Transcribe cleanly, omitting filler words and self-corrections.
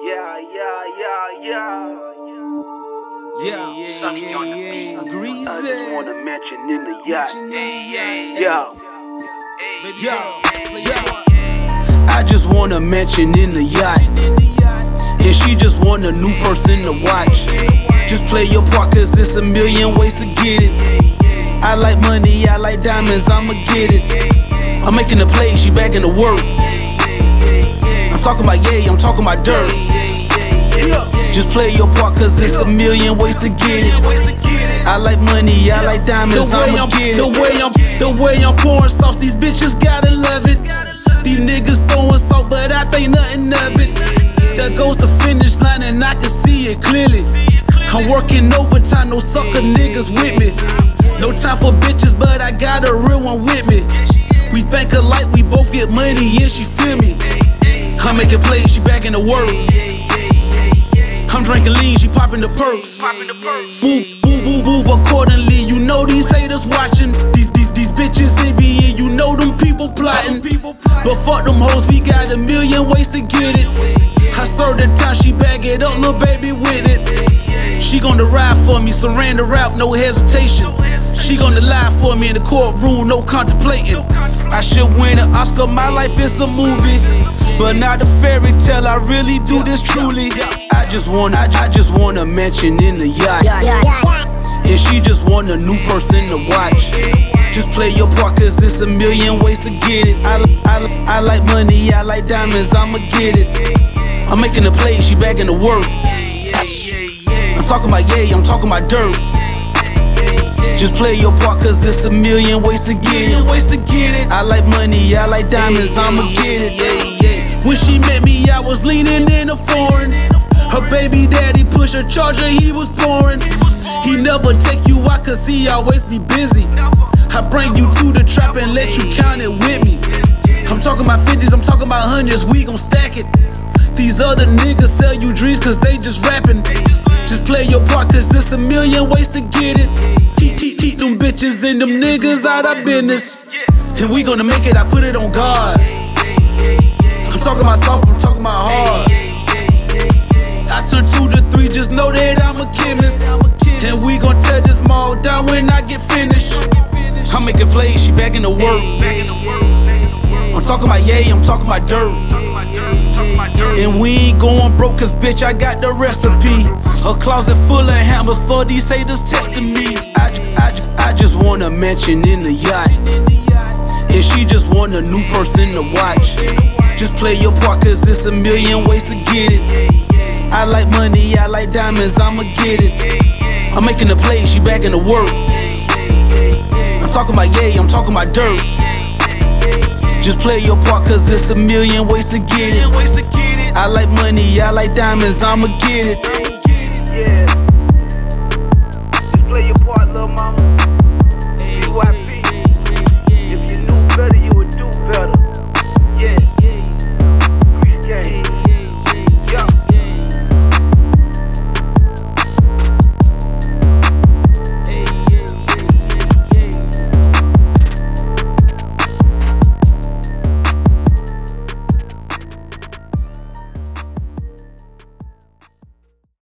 Greasy. I just wanna mention in the yacht. I just wanna mention in the yacht. And she just want a new person to watch. Just play your part, cause it's a million ways to get it. I like money, I like diamonds, I'ma get it. I'm making a play, she back in the work. I'm talking about I'm talking about dirt. Just play your part, cause it's a million ways to get it. I like money, I like diamonds, I'ma get it. The way I'm pouring sauce, these bitches gotta love it. These niggas throwing salt, but I think nothing of it. There goes the finish line and I can see it clearly. I'm working overtime, no sucker niggas with me. No time for bitches, but I got a real one with me. We think alike, we both get money and she feel me. I'm making plays, she back in the work. I'm drinking lean, she popping the perks. Move accordingly, you know these haters watching. These bitches envying, you know them people plotting. But fuck them hoes, we got a million ways to get it. I serve the time, she bag it up, little baby with it. She gonna ride for me, surrender rap, no hesitation. She gonna lie for me in the courtroom, no contemplating. I should win an Oscar, my life is a movie, but not a fairy tale, I really do this truly. I just wanna mention in the yacht. And she just want a new person to watch. Just play your part, cause it's a million ways to get it. I like money, I like diamonds, I'ma get it. I'm making a play, she back in the work. I'm talking about I'm talking about dirt. Just play your part, cause it's a million ways to get it. I like money, I like diamonds, I'ma get it. When she met me, I was leaning in a foreign. Her baby daddy pushed a charger, he was pouring. He never take you out, cause he always be busy. I bring you to the trap and let you count it with me. I'm talking about 50s, I'm talking about hundreds, we gon' stack it. These other niggas sell you dreams, cause they just rapping. Just play your part, cause it's a million ways to get it. Keep them bitches and them niggas out of business. And we gonna make it, I put it on God. I'm talking about soft, I'm talking about hard. I turn 2 to 3, just know that I'm a chemist. And we gon' tear this mall down when I get finished. I'm making plays, she back in the work. I'm talking about I'm talking about dirt. And we ain't going broke, cause bitch, I got the recipe. A closet full of hammers for these haters testing me. I just wanna mention in the yacht. And she just want a new person to watch. Just play your part, cause it's a million ways to get it. I like money, I like diamonds, I'ma get it. I'm making a play, she back in the work. I'm talking about I'm talking about dirt. Just play your part, cause it's a million ways to get it. I like money, I like diamonds, I'ma get it.